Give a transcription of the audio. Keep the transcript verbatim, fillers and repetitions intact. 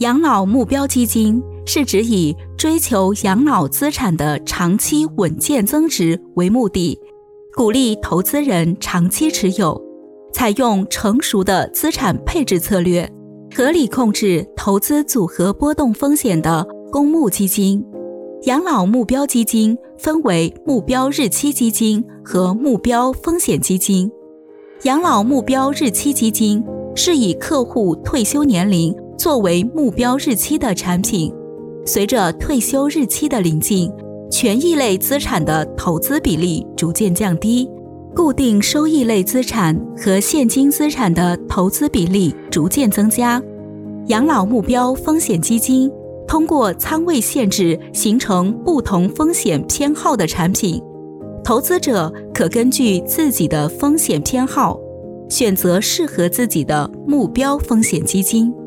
养老目标基金是指以追求养老资产的长期稳健增值为目的，鼓励投资人长期持有，采用成熟的资产配置策略，合理控制投资组合波动风险的公募基金。养老目标基金分为目标日期基金和目标风险基金。养老目标日期基金是以客户退休年龄作为目标日期的产品，随着退休日期的临近，权益类资产的投资比例逐渐降低，固定收益类资产和现金资产的投资比例逐渐增加。养老目标风险基金通过仓位限制形成不同风险偏好的产品，投资者可根据自己的风险偏好，选择适合自己的目标风险基金。